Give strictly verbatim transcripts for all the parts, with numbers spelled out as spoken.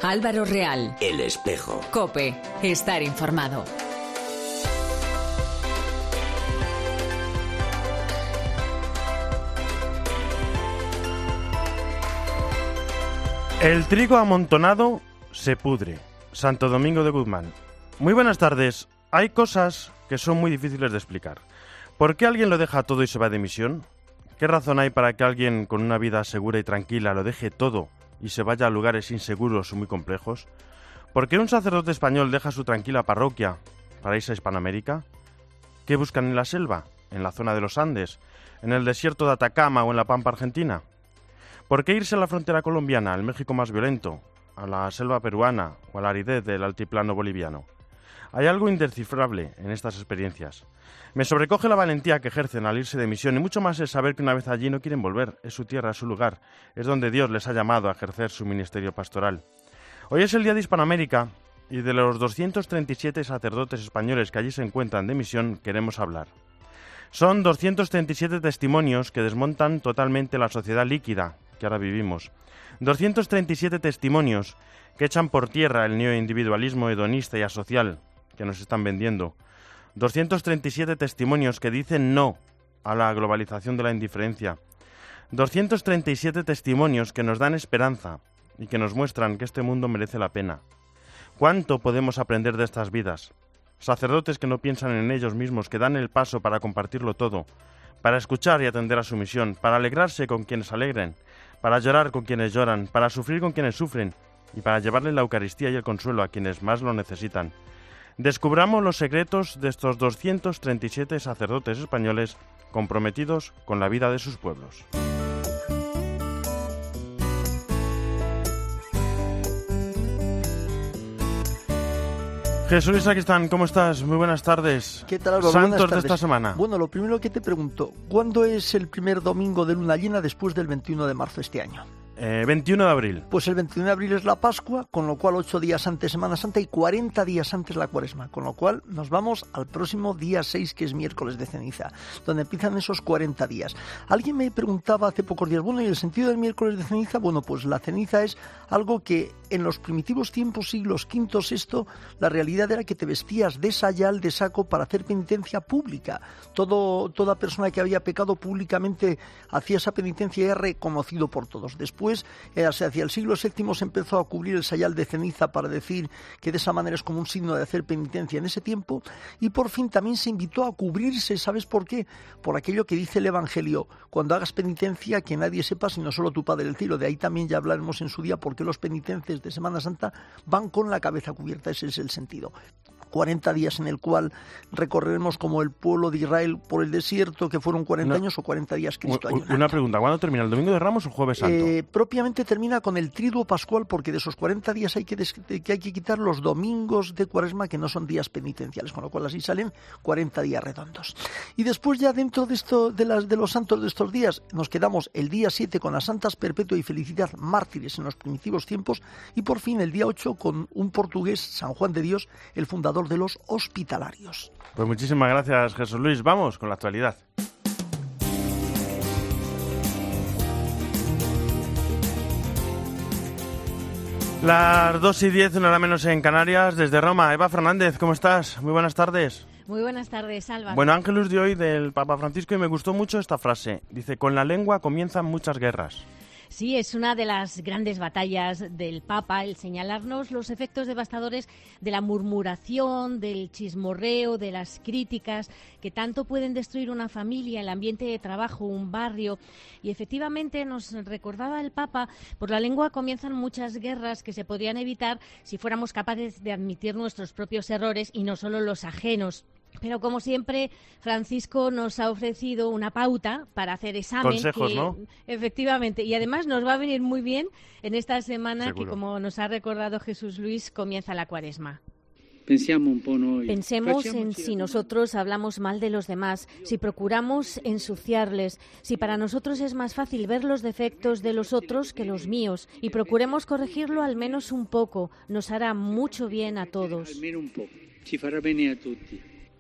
Álvaro Real. El Espejo. COPE. Estar informado. El trigo amontonado se pudre. Santo Domingo de Guzmán. Muy buenas tardes. Hay cosas que son muy difíciles de explicar. ¿Por qué alguien lo deja todo y se va de misión? ¿Qué razón hay para que alguien con una vida segura y tranquila lo deje todo y se vaya a lugares inseguros o muy complejos? ¿Por qué un sacerdote español deja su tranquila parroquia para irse a Hispanoamérica? ¿Qué buscan en la selva, en la zona de los Andes, en el desierto de Atacama o en la Pampa Argentina? ¿Por qué irse a la frontera colombiana, al México más violento, a la selva peruana o a la aridez del altiplano boliviano? Hay algo indescifrable en estas experiencias. Me sobrecoge la valentía que ejercen al irse de misión y mucho más es saber que una vez allí no quieren volver. Es su tierra, es su lugar, es donde Dios les ha llamado a ejercer su ministerio pastoral. Hoy es el día de Hispanoamérica y de los doscientos treinta y siete sacerdotes españoles que allí se encuentran de misión queremos hablar. Son doscientos treinta y siete testimonios que desmontan totalmente la sociedad líquida que ahora vivimos. doscientos treinta y siete testimonios que echan por tierra el neoindividualismo hedonista y asocial que nos están vendiendo. doscientos treinta y siete testimonios que dicen no a la globalización de la indiferencia. doscientos treinta y siete testimonios que nos dan esperanza y que nos muestran que este mundo merece la pena. ¿Cuánto podemos aprender de estas vidas? Sacerdotes que no piensan en ellos mismos, que dan el paso para compartirlo todo, para escuchar y atender a su misión, para alegrarse con quienes alegren, para llorar con quienes lloran, para sufrir con quienes sufren y para llevarle la Eucaristía y el consuelo a quienes más lo necesitan. Descubramos los secretos de estos doscientos treinta y siete sacerdotes españoles comprometidos con la vida de sus pueblos. Jesús Luis, aquí están. ¿Cómo estás? Muy buenas tardes. ¿Qué tal, Álvaro? Santos Buenas tardes. de esta semana. Bueno, lo primero que te pregunto, ¿cuándo es el primer domingo de luna llena después del veintiuno de marzo este año? Eh, veintiuno de abril. Pues el veintiuno de abril es la Pascua, con lo cual ocho días antes Semana Santa y cuarenta días antes la Cuaresma, con lo cual nos vamos al próximo día seis, que es miércoles de ceniza, donde empiezan esos cuarenta días. Alguien me preguntaba hace pocos días, bueno, ¿y el sentido del miércoles de ceniza? Bueno, pues la ceniza es algo que en los primitivos tiempos, siglos quinto, sexto, la realidad era que te vestías de sayal, de saco, para hacer penitencia pública. Todo, toda persona que había pecado públicamente hacía esa penitencia y era reconocido por todos. Después Después, eh, hacia el siglo séptimo, se empezó a cubrir el sayal de ceniza para decir que de esa manera es como un signo de hacer penitencia en ese tiempo. Y por fin también se invitó a cubrirse, ¿sabes por qué? Por aquello que dice el Evangelio: cuando hagas penitencia, que nadie sepa sino solo tu Padre del cielo. De ahí también ya hablaremos en su día por qué los penitentes de Semana Santa van con la cabeza cubierta. Ese es el sentido. cuarenta días en el cual recorreremos como el pueblo de Israel por el desierto, que fueron cuarenta una, años o cuarenta días Cristo ayunando. Una pregunta, ¿cuándo termina? ¿El Domingo de Ramos o Jueves Santo? Eh, propiamente termina con el Triduo Pascual, porque de esos cuarenta días hay que, des- que hay que quitar los domingos de Cuaresma, que no son días penitenciales, con lo cual así salen cuarenta días redondos. Y después, ya dentro de esto de, las, de los santos de estos días, nos quedamos el día siete con las santas Perpetua y Felicidad, mártires en los primitivos tiempos, y por fin el día ocho con un portugués, San Juan de Dios, el fundador de los hospitalarios. Pues muchísimas gracias, Jesús Luis. Vamos con la actualidad. Las dos y diez, una hora menos en Canarias. Desde Roma, Eva Fernández, ¿cómo estás? Muy buenas tardes. Muy buenas tardes, Álvaro. Bueno, Ángelus de hoy del Papa Francisco, y me gustó mucho esta frase. Dice, con la lengua comienzan muchas guerras. Sí, es una de las grandes batallas del Papa, el señalarnos los efectos devastadores de la murmuración, del chismorreo, de las críticas, que tanto pueden destruir una familia, el ambiente de trabajo, un barrio. Y efectivamente nos recordaba el Papa, por la lengua comienzan muchas guerras que se podrían evitar si fuéramos capaces de admitir nuestros propios errores y no solo los ajenos. Pero como siempre, Francisco nos ha ofrecido una pauta para hacer examen. Consejos, que, ¿no? Efectivamente, y además nos va a venir muy bien en esta semana. Seguro. Que, como nos ha recordado Jesús Luis, comienza la Cuaresma. Pensemos en si nosotros hablamos mal de los demás, si procuramos ensuciarles, si para nosotros es más fácil ver los defectos de los otros que los míos, y procuremos corregirlo al menos un poco. Nos hará mucho bien a todos.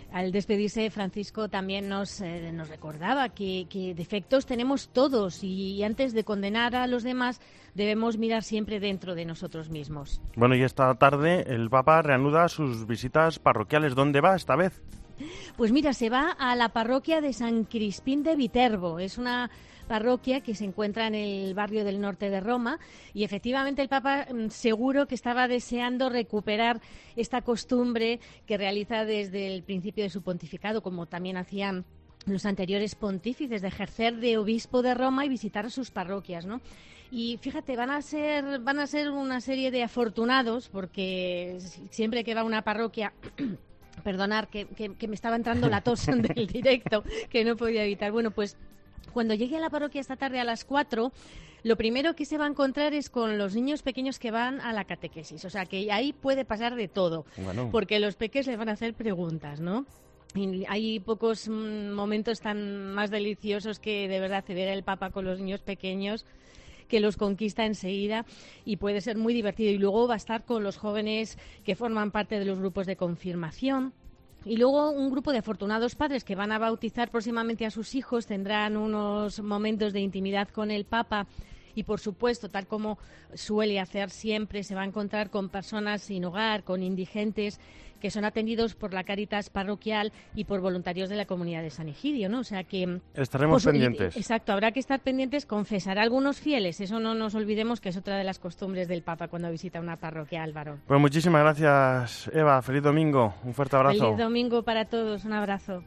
Al despedirse, Francisco también nos, eh, nos recordaba que, que defectos tenemos todos y antes de condenar a los demás debemos mirar siempre dentro de nosotros mismos. Bueno, y esta tarde el Papa reanuda sus visitas parroquiales. ¿Dónde va esta vez? Pues mira, se va a la parroquia de San Crispín de Viterbo. Es una parroquia que se encuentra en el barrio del norte de Roma y efectivamente el Papa seguro que estaba deseando recuperar esta costumbre que realiza desde el principio de su pontificado, como también hacían los anteriores pontífices, de ejercer de obispo de Roma y visitar sus parroquias, ¿no? Y fíjate, van a ser van a ser una serie de afortunados porque siempre que va a una parroquia perdonar que, que, que me estaba entrando la tos del directo que no podía evitar. Bueno, pues cuando llegue a la parroquia esta tarde a las cuatro, lo primero que se va a encontrar es con los niños pequeños que van a la catequesis. O sea, que ahí puede pasar de todo, bueno, porque los peques les van a hacer preguntas, ¿no? Y hay pocos mm, momentos tan más deliciosos que de verdad ver el Papa con los niños pequeños, que los conquista enseguida y puede ser muy divertido. Y luego va a estar con los jóvenes que forman parte de los grupos de confirmación. Y luego un grupo de afortunados padres que van a bautizar próximamente a sus hijos tendrán unos momentos de intimidad con el Papa y, por supuesto, tal como suele hacer siempre, se va a encontrar con personas sin hogar, con indigentes que son atendidos por la Cáritas parroquial y por voluntarios de la comunidad de San Egidio, ¿no? O sea que estaremos pues, pendientes. Exacto, habrá que estar pendientes, confesar a algunos fieles, eso no nos olvidemos que es otra de las costumbres del Papa cuando visita una parroquia, Álvaro. Pues muchísimas gracias, Eva, feliz domingo, un fuerte abrazo. Feliz domingo para todos, un abrazo.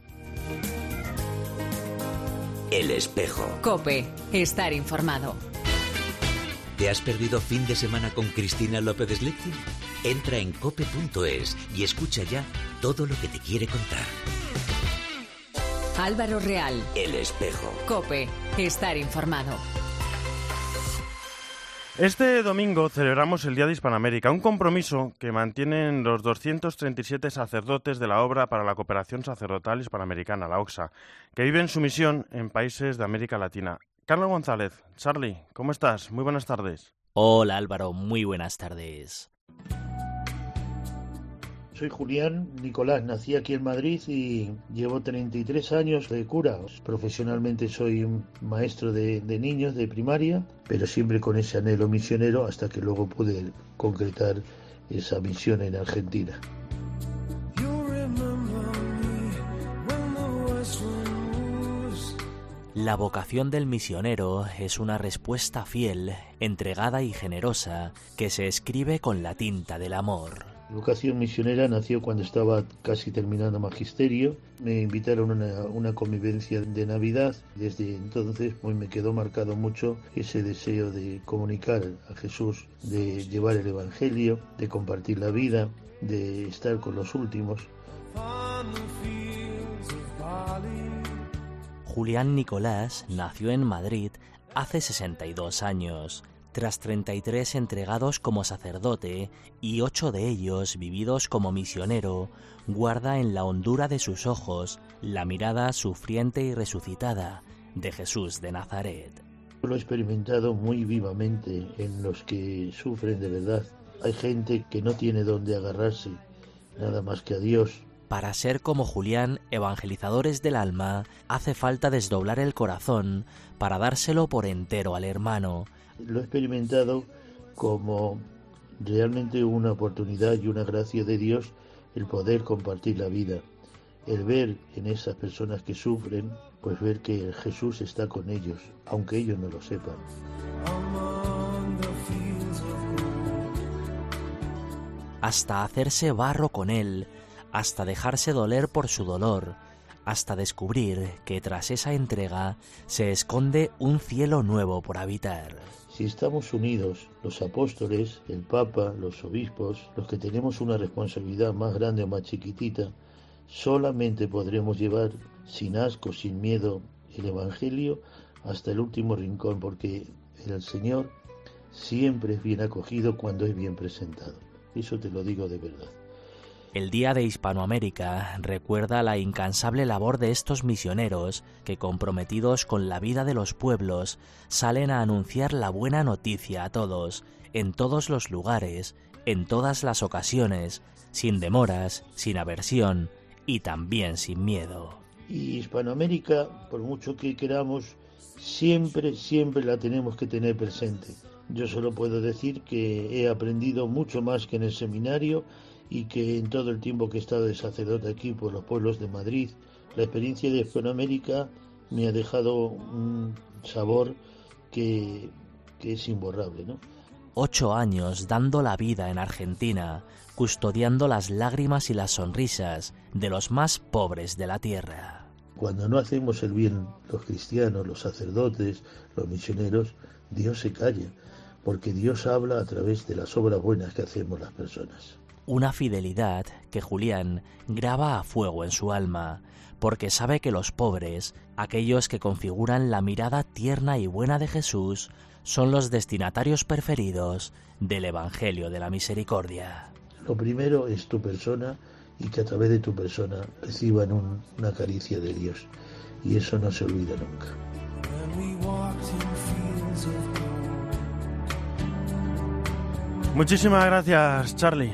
El Espejo. COPE, estar informado. ¿Te has perdido fin de semana con Cristina López Slichting? Entra en cope punto es y escucha ya todo lo que te quiere contar. Álvaro Real. El Espejo. COPE, estar informado. Este domingo celebramos el Día de Hispanoamérica, un compromiso que mantienen los doscientos treinta y siete sacerdotes de la Obra para la Cooperación Sacerdotal Hispanoamericana, la O C S A, que viven su misión en países de América Latina. Carlos González, Charlie, ¿cómo estás? Muy buenas tardes. Hola Álvaro, muy buenas tardes. Soy Julián Nicolás, nací aquí en Madrid y llevo treinta y tres años de cura. Profesionalmente soy un maestro de, de niños de primaria, pero siempre con ese anhelo misionero hasta que luego pude concretar esa misión en Argentina. La vocación del misionero es una respuesta fiel, entregada y generosa que se escribe con la tinta del amor. Mi vocación misionera nació cuando estaba casi terminando magisterio. Me invitaron a una, una convivencia de Navidad. Desde entonces pues, me quedó marcado mucho ese deseo de comunicar a Jesús, de llevar el Evangelio, de compartir la vida, de estar con los últimos. Julián Nicolás nació en Madrid hace sesenta y dos años. Tras treinta y tres entregados como sacerdote y ocho de ellos vividos como misionero, guarda en la hondura de sus ojos la mirada sufriente y resucitada de Jesús de Nazaret. Lo he experimentado muy vivamente en los que sufren de verdad. Hay gente que no tiene dónde agarrarse, nada más que a Dios. Para ser como Julián, evangelizadores del alma, hace falta desdoblar el corazón para dárselo por entero al hermano. Lo he experimentado como realmente una oportunidad y una gracia de Dios el poder compartir la vida, el ver en esas personas que sufren, pues ver que Jesús está con ellos, aunque ellos no lo sepan. Hasta hacerse barro con él, hasta dejarse doler por su dolor, hasta descubrir que tras esa entrega se esconde un cielo nuevo por habitar. Si estamos unidos, los apóstoles, el Papa, los obispos, los que tenemos una responsabilidad más grande o más chiquitita, solamente podremos llevar sin asco, sin miedo, el Evangelio hasta el último rincón, porque el Señor siempre es bien acogido cuando es bien presentado. Eso te lo digo de verdad. El Día de Hispanoamérica recuerda la incansable labor de estos misioneros que, comprometidos con la vida de los pueblos, salen a anunciar la buena noticia a todos, en todos los lugares, en todas las ocasiones, sin demoras, sin aversión y también sin miedo. Y Hispanoamérica, por mucho que queramos, siempre, siempre la tenemos que tener presente. Yo solo puedo decir que he aprendido mucho más que en el seminario y que en todo el tiempo que he estado de sacerdote aquí por los pueblos de Madrid, la experiencia de Hispanoamérica me ha dejado un sabor que, que es imborrable, ¿no? Ocho años dando la vida en Argentina, custodiando las lágrimas y las sonrisas de los más pobres de la tierra. Cuando no hacemos el bien los cristianos, los sacerdotes, los misioneros, Dios se calla, porque Dios habla a través de las obras buenas que hacemos las personas. Una fidelidad que Julián graba a fuego en su alma, porque sabe que los pobres, aquellos que configuran la mirada tierna y buena de Jesús, son los destinatarios preferidos del Evangelio de la Misericordia. Lo primero es tu persona y que a través de tu persona reciban un, una caricia de Dios. Y eso no se olvida nunca. Muchísimas gracias, Charlie.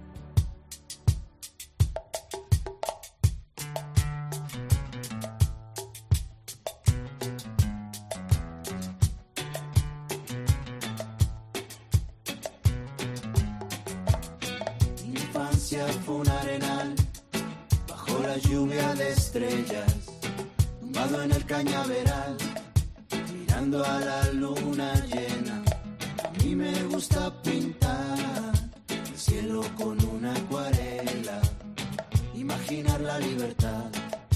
Fue un arenal bajo la lluvia de estrellas, tumbado en el cañaveral, mirando a la luna llena. A mí me gusta pintar el cielo con una acuarela, imaginar la libertad,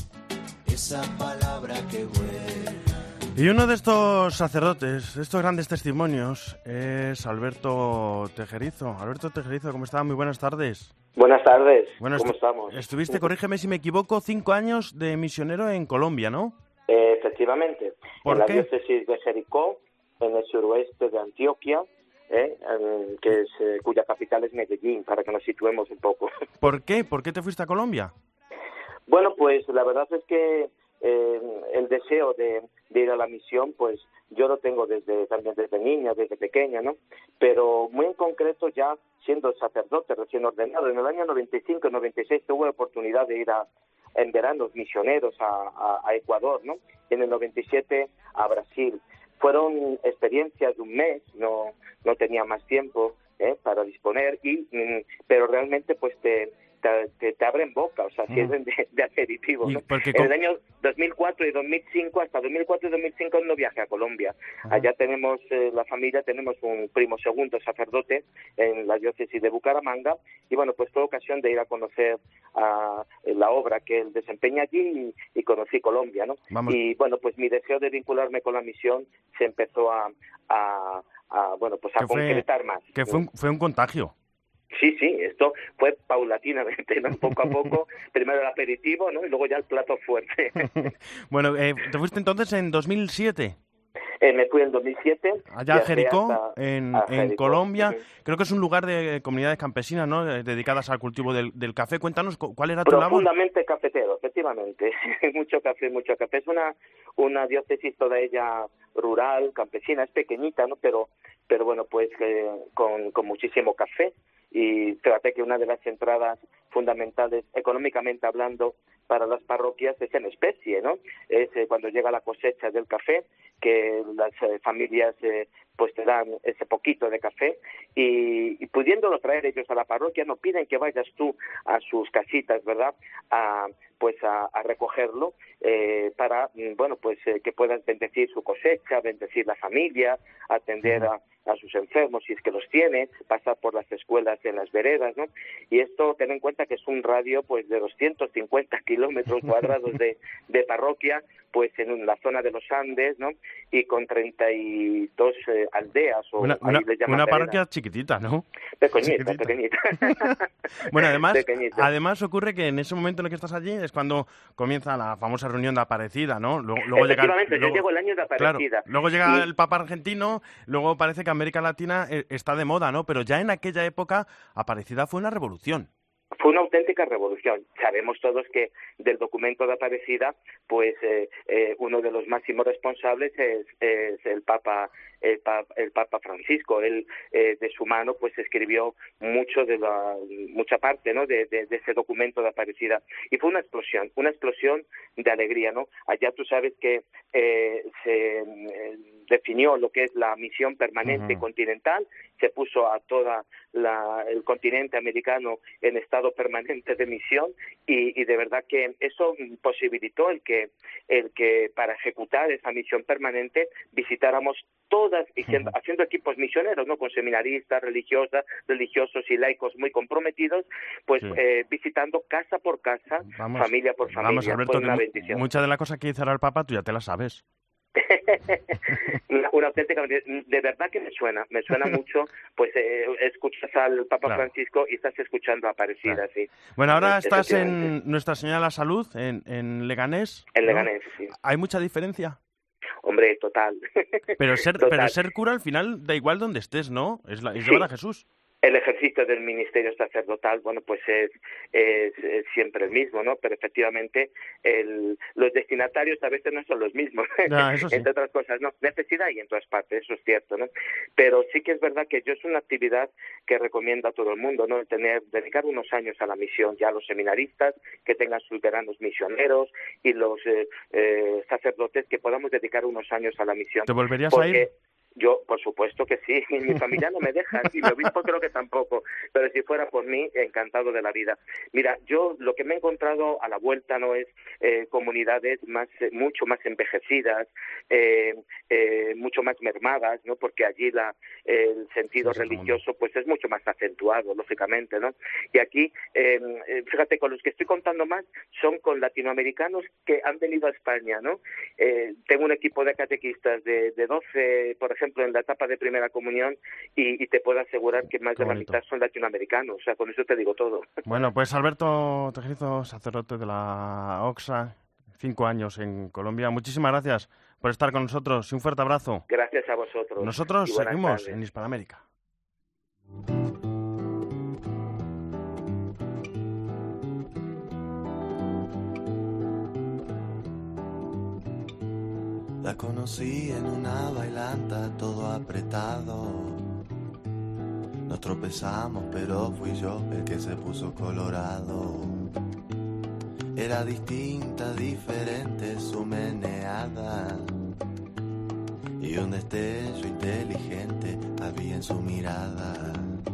esa palabra que vuela. Y uno de estos sacerdotes, de estos grandes testimonios, es Alberto Tejerizo. Alberto Tejerizo, ¿cómo está? Muy buenas tardes. Buenas tardes, bueno, ¿cómo estu- estamos? Estuviste, corrígeme si me equivoco, cinco años de misionero en Colombia, ¿no? Eh, efectivamente, ¿Por en qué? la diócesis de Jericó, en el suroeste de Antioquia, eh, en- que es, eh, cuya capital es Medellín, para que nos situemos un poco. ¿Por qué? ¿Por qué te fuiste a Colombia? Bueno, pues la verdad es que eh, el deseo de, de ir a la misión, pues yo lo tengo desde también desde niña, desde pequeña, ¿no? Pero muy en concreto ya siendo sacerdote recién ordenado, en el año noventa y cinco noventa y seis tuve la oportunidad de ir a, en veranos misioneros a, a, a Ecuador, ¿no? En el noventa y siete a Brasil. Fueron experiencias de un mes, no no tenía más tiempo ¿eh? para disponer, y mm, pero realmente pues te... Te, te, te abren boca, o sea, Mm. sirven de, de aperitivo, ¿no? Porque En con- el año dos mil cuatro y dos mil cinco, hasta dos mil cuatro y dos mil cinco no viajé a Colombia. Ajá. Allá tenemos, eh, la familia, tenemos un primo segundo sacerdote en la diócesis de Bucaramanga, y bueno, pues fue ocasión de ir a conocer a, la obra que él desempeña allí, y, y conocí Colombia, ¿no? Vamos. Y bueno, pues mi deseo de vincularme con la misión se empezó a, a, a bueno, pues a Que fue- concretar más. Que fue un, fue un contagio. Sí, sí, esto fue paulatinamente, ¿no? Poco a poco, primero el aperitivo, ¿no? Y luego ya el plato fuerte. Bueno, eh, ¿te fuiste entonces en dos mil siete? Eh, me fui en dos mil siete. Allá a viajé Jericó, hasta- en, a en Jericó. Colombia. Ujú. Creo que es un lugar de comunidades campesinas, ¿no? Eh, Dedicadas al cultivo del, del café. Cuéntanos, cu- ¿cuál era tu labor? Profundamente cafetero, efectivamente. Mucho café, mucho café. Es una, una diócesis toda ella rural, campesina, es pequeñita, ¿no? Pero, pero bueno, pues eh, con, con muchísimo café. Y fíjate que una de las entradas fundamentales, económicamente hablando, para las parroquias es en especie, ¿no? Es eh, cuando llega la cosecha del café, que las eh, familias eh, pues te dan ese poquito de café, y, y pudiéndolo traer ellos a la parroquia, no piden que vayas tú a sus casitas, ¿verdad?, a, pues a, a recogerlo, eh, para, mm, bueno, pues eh, que puedas bendecir su cosecha, bendecir la familia, atender a, a sus enfermos si es que los tiene, pasar por las escuelas en las veredas, ¿no? Y esto, ten en cuenta que es un radio pues de doscientos cincuenta kilómetros cuadrados de, de parroquia, pues en la zona de los Andes, ¿no? Y con treinta y dos eh, aldeas, o Una, ahí una, les llaman una veredas. parroquia chiquitita, ¿no? Pequeñita, chiquitita. pequeñita. Bueno, además, Pequeñita. además ocurre que en ese momento en el que estás allí es cuando comienza la famosa reunión de Aparecida, ¿no? Luego, luego llega, Efectivamente, yo luego- llego el año de Aparecida. Claro, luego llega Y- el Papa argentino, luego parece que América Latina eh, está de moda, ¿no? Pero ya en aquella época Aparecida fue una revolución. Fue una auténtica revolución. Sabemos todos que del documento de Aparecida, pues eh, eh, uno de los máximos responsables es, es el Papa el, pa, el Papa Francisco. Él, eh, de su mano, pues escribió mucho de la, mucha parte, ¿no?, de, de, de ese documento de Aparecida. Y fue una explosión, una explosión de alegría, ¿no? Allá tú sabes que eh, se eh, definió lo que es la misión permanente uh-huh. continental, se puso a toda la, el continente americano en estado permanente de misión y, y de verdad que eso posibilitó el que el que para ejecutar esa misión permanente visitáramos todas, uh-huh. haciendo equipos misioneros, ¿no?, con seminaristas, religiosas, religiosos y laicos muy comprometidos, pues sí. eh, visitando casa por casa, vamos, familia por familia. Vamos, Alberto, fue una que bendición. Mucha de la cosa que hizo el Papa tú ya te la sabes. una, una auténtica, de verdad que me suena, me suena mucho, pues eh, escuchas al Papa claro. Francisco y estás escuchando a Aparecida, claro. sí. Bueno, ahora estás en Nuestra Señora de la Salud, en, en Leganés. En Leganés, ¿no? Sí. ¿Hay mucha diferencia? Hombre, total. Pero ser, total. pero ser cura al final da igual donde estés, ¿no? Es, la, es llevar sí. a Jesús. El ejercicio del ministerio sacerdotal, bueno, pues es, es, es siempre el mismo, ¿no? Pero efectivamente el, los destinatarios a veces no son los mismos, no, eso sí. entre otras cosas, ¿no? Necesidad hay en todas partes, eso es cierto, ¿no? Pero sí que es verdad que yo es una actividad que recomiendo a todo el mundo, ¿no? El tener, dedicar unos años a la misión, ya los seminaristas que tengan sus veranos misioneros y los eh, eh, sacerdotes que podamos dedicar unos años a la misión. ¿Te volverías porque, a ir? Yo, por supuesto que sí, mi familia no me deja, y mi obispo creo que tampoco, pero si fuera por mí, encantado de la vida. Mira, yo lo que me he encontrado a la vuelta no es eh, comunidades más, eh, mucho más envejecidas, eh, eh, mucho más mermadas, ¿no? Porque allí la, eh, el sentido sí, religioso pues es mucho más acentuado, lógicamente, ¿no? Y aquí, eh, fíjate, con los que estoy contando más son con latinoamericanos que han venido a España, ¿no? Eh, tengo un equipo de catequistas de, de doce, por ejemplo, ejemplo, en la etapa de primera comunión y, y te puedo asegurar que más Qué de bonito. La mitad son latinoamericanos, o sea, con eso te digo todo. Bueno, pues Alberto Tejerizo, sacerdote de la Oxa, cinco años en Colombia, muchísimas gracias por estar con nosotros y un fuerte abrazo. Gracias a vosotros. Nosotros seguimos tardes. En Hispanoamérica. La conocí en una bailanta, todo apretado. Nos tropezamos, pero fui yo el que se puso colorado. Era distinta, diferente su meneada. Y un destello inteligente había en su mirada.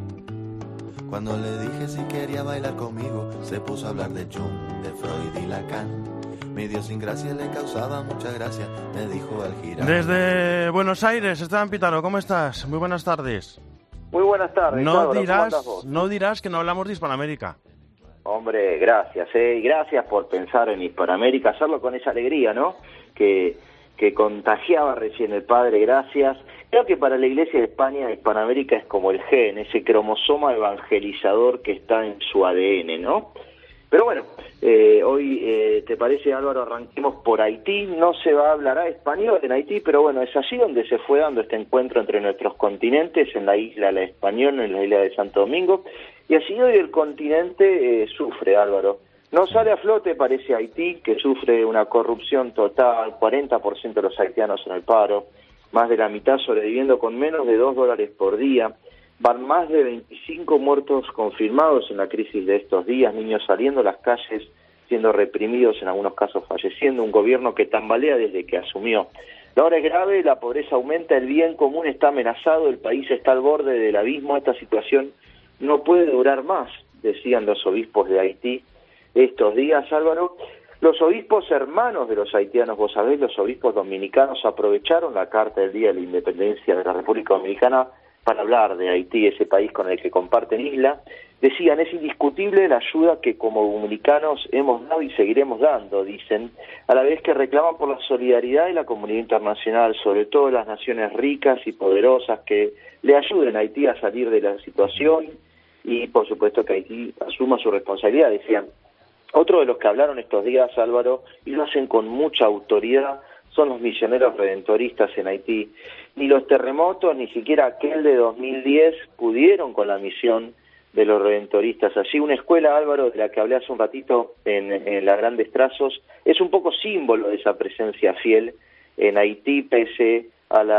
Cuando le dije si quería bailar conmigo, se puso a hablar de Jung, de Freud y Lacan. Mi idiosincrasia le causaba mucha gracia, me dijo al girar. Desde Buenos Aires, Esteban Pitaro, ¿cómo estás? Muy buenas tardes. Muy buenas tardes. No Pablo, dirás, no dirás que no hablamos de Hispanoamérica. Hombre, gracias, eh, y gracias por pensar en Hispanoamérica, hacerlo con esa alegría, ¿no? Que, que contagiaba recién el padre, gracias. Creo que para la Iglesia de España, Hispanoamérica es como el gen, ese cromosoma evangelizador que está en su A D N, ¿no? Pero bueno, eh, hoy, eh, ¿te parece, Álvaro? Arranquemos por Haití. No se va a hablar español en Haití, pero bueno, es allí donde se fue dando este encuentro entre nuestros continentes, en la isla La Española, en la isla de Santo Domingo. Y así hoy el continente eh, sufre, Álvaro. No sale a flote, parece, Haití, que sufre una corrupción total, cuarenta por ciento de los haitianos en el paro, más de la mitad sobreviviendo con menos de dos dólares por día. Van más de veinticinco muertos confirmados en la crisis de estos días, niños saliendo a las calles, siendo reprimidos, en algunos casos falleciendo, un gobierno que tambalea desde que asumió. La hora es grave, la pobreza aumenta, el bien común está amenazado, el país está al borde del abismo, esta situación no puede durar más, decían los obispos de Haití estos días, Álvaro. Los obispos hermanos de los haitianos, vos sabés, los obispos dominicanos aprovecharon la Carta del Día de la Independencia de la República Dominicana para hablar de Haití, ese país con el que comparten isla. Decían, es indiscutible la ayuda que como dominicanos hemos dado y seguiremos dando, dicen, a la vez que reclaman por la solidaridad de la comunidad internacional, sobre todo las naciones ricas y poderosas, que le ayuden a Haití a salir de la situación y, por supuesto, que Haití asuma su responsabilidad, decían. Otro de los que hablaron estos días, Álvaro, y lo hacen con mucha autoridad, son los misioneros redentoristas en Haití. Ni los terremotos, ni siquiera aquel de dos mil diez pudieron con la misión de los redentoristas. Allí una escuela, Álvaro, de la que hablé hace un ratito en, en Las Grandes Trazos, es un poco símbolo de esa presencia fiel en Haití, pese a las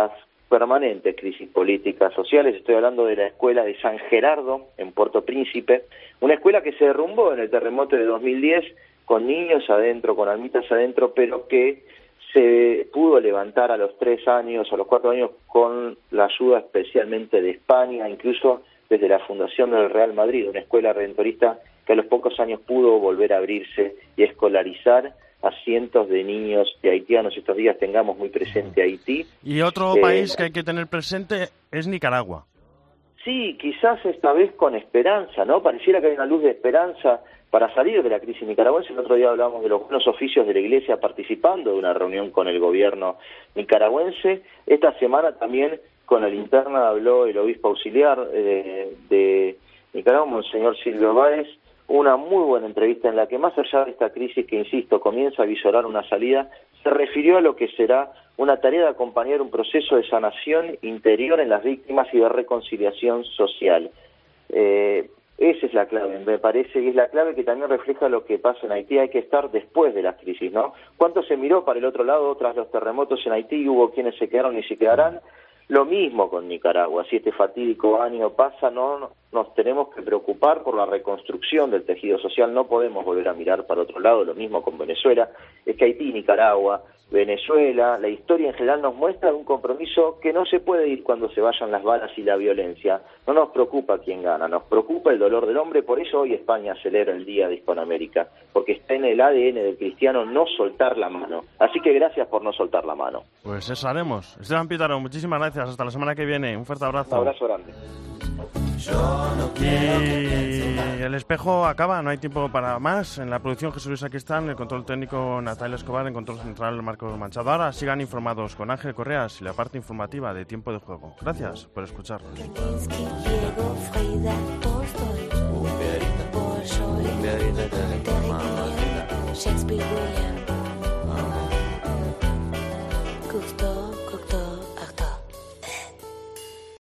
permanentes crisis políticas sociales. Estoy hablando de la escuela de San Gerardo, en Puerto Príncipe, una escuela que se derrumbó en el terremoto de dos mil diez, con niños adentro, con almitas adentro, pero que se pudo levantar a los tres años, a los cuatro años, con la ayuda especialmente de España, incluso desde la fundación del Real Madrid, una escuela redentorista que a los pocos años pudo volver a abrirse y escolarizar a cientos de niños de haitianos. Estos días tengamos muy presente Haití. Y otro eh, país que hay que tener presente es Nicaragua. Sí, quizás esta vez con esperanza, ¿no? Pareciera que hay una luz de esperanza para salir de la crisis nicaragüense. El otro día hablamos de los buenos oficios de la Iglesia participando de una reunión con el gobierno nicaragüense. Esta semana también con la linterna habló el obispo auxiliar eh, de Nicaragua, Monseñor Silvio Báez, una muy buena entrevista en la que, más allá de esta crisis que, insisto, comienza a visorar una salida, se refirió a lo que será una tarea de acompañar un proceso de sanación interior en las víctimas y de reconciliación social. Eh, esa es la clave, me parece, y es la clave que también refleja lo que pasa en Haití. Hay que estar después de las crisis, ¿no? ¿Cuánto se miró para el otro lado tras los terremotos en Haití? Hubo quienes se quedaron y se quedarán. Lo mismo con Nicaragua. Si este fatídico año pasa, no nos tenemos que preocupar por la reconstrucción del tejido social. No podemos volver a mirar para otro lado. Lo mismo con Venezuela. Es que Haití, Nicaragua, Venezuela, la historia en general nos muestra un compromiso que no se puede ir cuando se vayan las balas y la violencia. No nos preocupa quién gana, nos preocupa el dolor del hombre. Por eso hoy España celebra el Día de Hispanoamérica, porque está en el A D N del cristiano no soltar la mano. Así que gracias por no soltar la mano. Pues eso haremos. Esteban Pítaro, muchísimas gracias. Hasta la semana que viene. Un fuerte abrazo. Un abrazo grande. Y el espejo acaba, no hay tiempo para más. En la producción Jesús Luis Aquistán, en el control técnico Natalia Escobar, en control central Marcos Manchado. Ahora sigan informados con Ángel Correas y la parte informativa de Tiempo de Juego. Gracias por escucharnos. Shakespeare, William.